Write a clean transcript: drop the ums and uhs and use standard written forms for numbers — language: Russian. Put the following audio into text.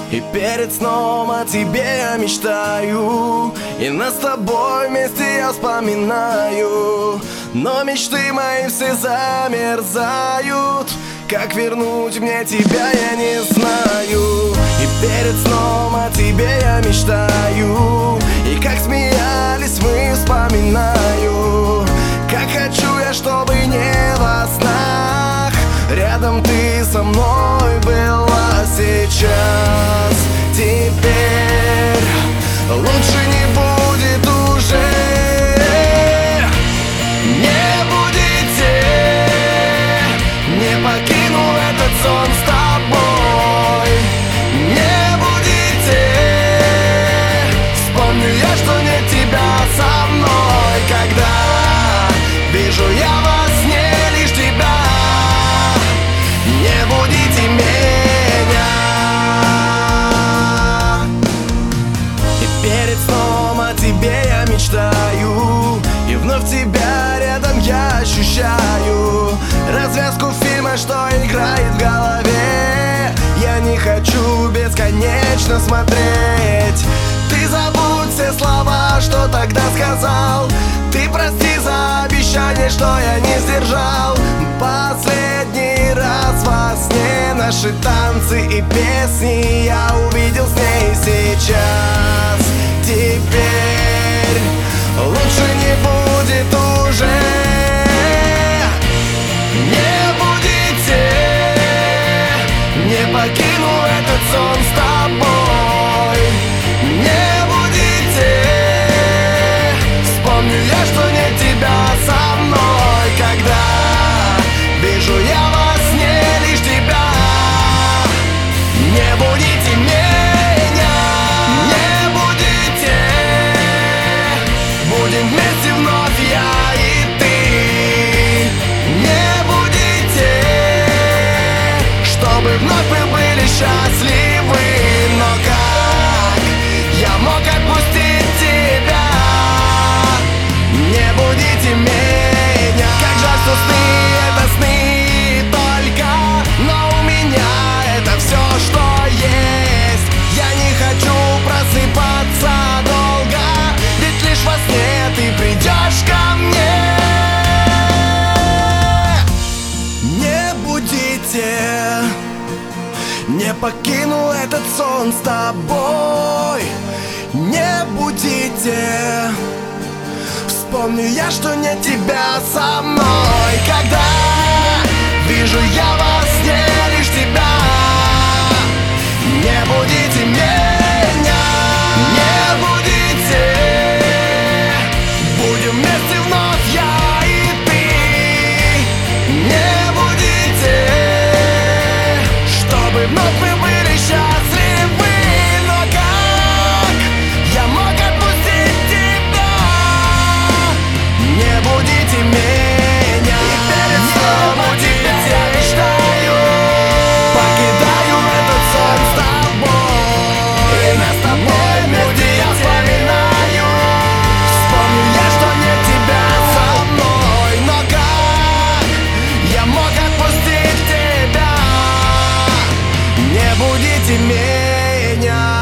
И перед сном о тебе я мечтаю, и нас с тобой вместе я вспоминаю. Но мечты мои все замерзают. Как вернуть мне тебя, я не знаю. И перед сном о тебе я мечтаю, и как смеялись мы вспоминаю. Как хочу я, чтобы не во снах рядом ты со мной была сейчас. Теперь лучше не будет уже. Не будете, не покину этот сон с тобой. Не будете, вспомню я, что нет тебя со мной. Когда вижу я во сне лишь тебя, не будите меня. И перед сном о тебе я мечтаю, и вновь тебя рядом я ощущаю. Развязку фильма, что играет в голове, я не хочу бесконечно смотреть. Ты забудь все слова, что тогда сказал. Ты прости за обещание, что я не сдержал. Последний раз во сне наши танцы и песни я увидел с ней сейчас. Теперь лучше не будет уже. Не будете, не покину этот сон с тобой. Не будете, вспомню я, что нет тебя со мной. Когда вижу я во сне лишь тебя, не будите меня. Не будете, будем вместе вновь я и ты. Не будете, чтобы вновь мы были счастливы. Но как я мог отпустить тебя? Не будите меня. Как жаль, что сны — это сны только, но у меня это все, что есть. Я не хочу просыпаться долго, ведь лишь во сне ты придешь ко мне. Не будите, не покину этот сон с тобой. Не будите, вспомню я, что нет тебя со мной. Когда вижу я во сне лишь тебя, не будите меня. Не будете, будем вместе вновь я и ты. Не будете, чтобы вновь мы были счастливы. Но как я мог отпустить тебя? Не будите меня. И перед сном о тебе я мечтаю, покидаю этот сон с тобой. И нас с тобой вместе я вспоминаю. Вспомню я, что нет тебя со мной. Но как я мог отпустить тебя? Не будите меня.